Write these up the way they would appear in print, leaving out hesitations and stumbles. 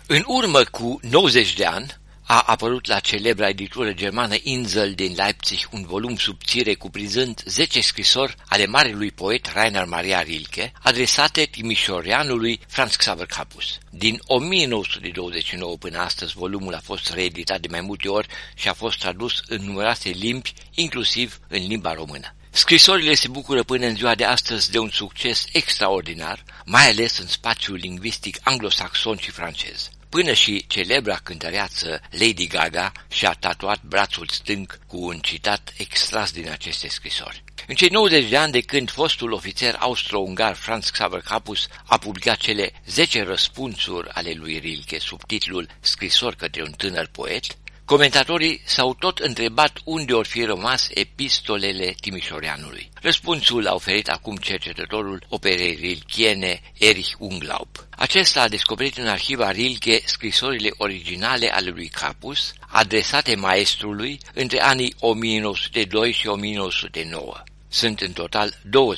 În urmă cu 90 de ani a apărut la celebra editură germană Insel din Leipzig un volum subțire cuprinzând 10 scrisori ale marelui poet Rainer Maria Rilke, adresate timișoreanului Franz Xaver Capus. Din 1929 până astăzi, volumul a fost reeditat de mai multe ori și a fost tradus în numeroase limbi, inclusiv în limba română. Scrisorile se bucură până în ziua de astăzi de un succes extraordinar, mai ales în spațiul lingvistic anglosaxon și francez. Până și celebra cântăreață Lady Gaga și-a tatuat brațul stâng cu un citat extras din aceste scrisori. În cei 90 de ani de când fostul ofițer austro-ungar Franz Xaver Capus a publicat cele 10 răspunsuri ale lui Rilke sub titlul Scrisori către un tânăr poet, comentatorii s-au tot întrebat unde or fi rămas epistolele timișoreanului. Răspunsul a oferit acum cercetătorul operei rilchiene Erich Unglaub. Acesta a descoperit în arhiva Rilke scrisorile originale ale lui Capus, adresate maestrului între anii 1902 și 1909. Sunt în total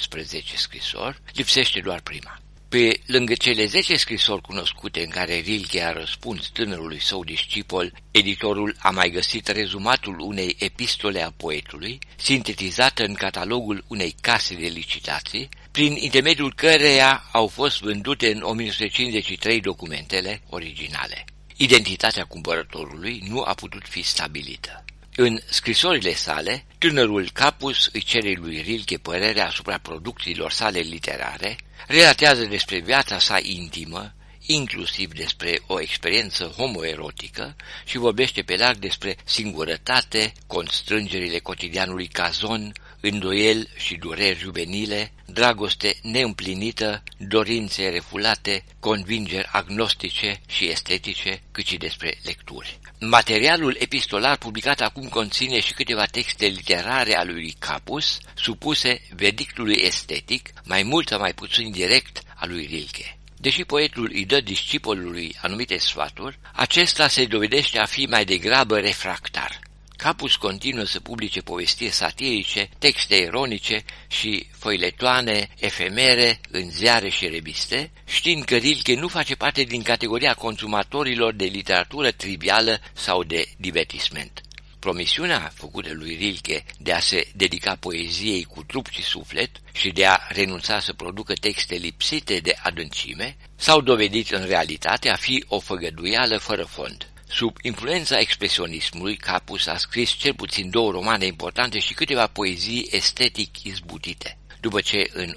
12 scrisori, lipsește doar prima. Pe lângă cele 10 scrisori cunoscute în care Rilke a răspuns tânărului său discipol, editorul a mai găsit rezumatul unei epistole a poetului, sintetizată în catalogul unei case de licitații, prin intermediul căreia au fost vândute în 1953 documentele originale. Identitatea cumpărătorului nu a putut fi stabilită. În scrisorile sale, tânărul Capus îi cere lui Rilke părerea asupra producțiilor sale literare, relatează despre viața sa intimă, inclusiv despre o experiență homoerotică și vorbește pe larg despre singurătate, constrângerile cotidianului cazon, îndoieli și dureri juvenile, dragoste neîmplinită, dorințe refulate, convingeri agnostice și estetice, cât și despre lecturi. Materialul epistolar publicat acum conține și câteva texte literare ale lui Capus, supuse verdictului estetic, mai mult sau mai puțin direct, al lui Rilke. Deși poetul îi dă discipolului anumite sfaturi, acesta se dovedește a fi mai degrabă refractar. Capus continuă să publice povestiri satirice, texte ironice și foiletoane efemere în ziare și reviste, știind că Rilke nu face parte din categoria consumatorilor de literatură trivială sau de divertisment. Promisiunea făcută lui Rilke de a se dedica poeziei cu trup și suflet și de a renunța să producă texte lipsite de adâncime s-au dovedit în realitate a fi o făgăduială fără fond. Sub influența expresionismului, Capus a scris cel puțin 2 romane importante și câteva poezii estetic izbutite. După ce în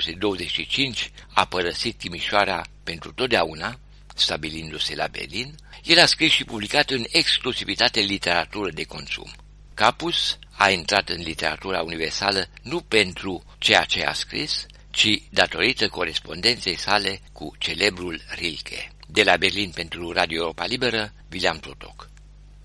1925 a părăsit Timișoara pentru totdeauna, stabilindu-se la Berlin, el a scris și publicat în exclusivitate literatură de consum. Capus a intrat în literatura universală nu pentru ceea ce a scris, ci datorită corespondenței sale cu celebrul Rilke. De la Berlin pentru Radio Europa Liberă, William Protoc.